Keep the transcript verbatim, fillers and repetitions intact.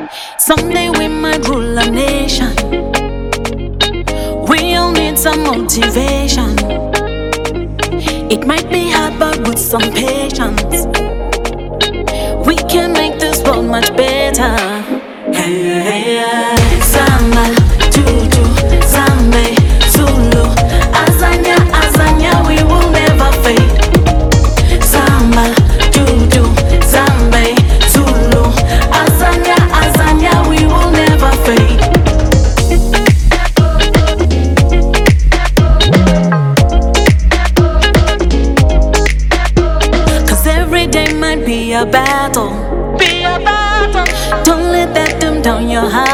Someday we might rule a nation. We all need some motivation. It might be hard, but with some patience, we can make this world much better. Hey, hey, hey. Samba, Juju, Zambe, Zulu, Azanya, Azanya, we will never fade. Samba, Juju, Zambe, Zulu, Azanya, Azanya, we will never fade. Cause every day might be a battle. Be a battle. Don't let that dim down your heart.